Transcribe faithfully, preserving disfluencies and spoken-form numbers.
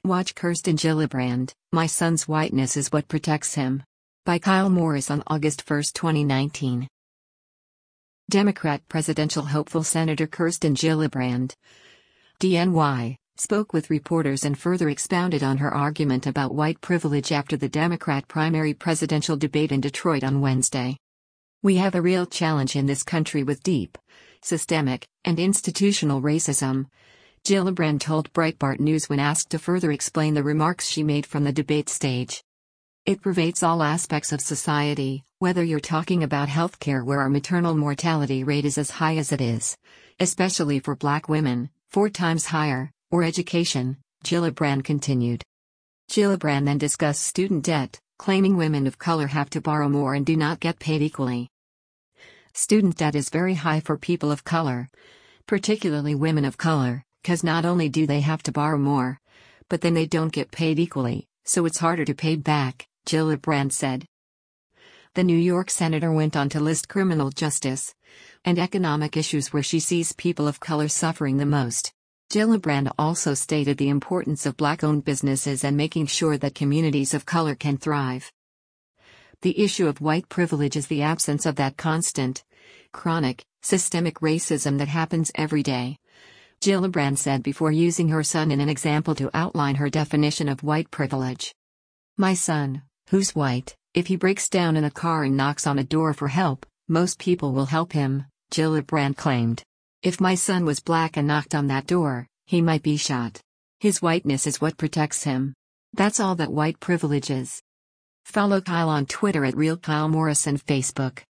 Watch Kirsten Gillibrand, My Son's Whiteness is What Protects Him. By Kyle Morris on August first, twenty nineteen. Democrat presidential hopeful Senator Kirsten Gillibrand, D N Y, spoke with reporters and further expounded on her argument about white privilege after the Democrat primary presidential debate in Detroit on Wednesday. "We have a real challenge in this country with deep, systemic, and institutional racism," Gillibrand told Breitbart News when asked to further explain the remarks she made from the debate stage. "It pervades all aspects of society, whether you're talking about healthcare where our maternal mortality rate is as high as it is, especially for black women, four times higher, or education," Gillibrand continued. Gillibrand then discussed student debt, claiming women of color have to borrow more and do not get paid equally. "Student debt is very high for people of color, particularly women of color, because not only do they have to borrow more, but then they don't get paid equally, so it's harder to pay back," Gillibrand said. The New York senator went on to list criminal justice and economic issues where she sees people of color suffering the most. Gillibrand also stated the importance of black-owned businesses and making sure that communities of color can thrive. "The issue of white privilege is the absence of that constant, chronic, systemic racism that happens every day," Gillibrand said before using her son in an example to outline her definition of white privilege. "My son, who's white, if he breaks down in a car and knocks on a door for help, most people will help him," Gillibrand claimed. "If my son was black and knocked on that door, he might be shot. His whiteness is what protects him. That's all that white privilege is." Follow Kyle on Twitter at Real Kyle Morris and Facebook.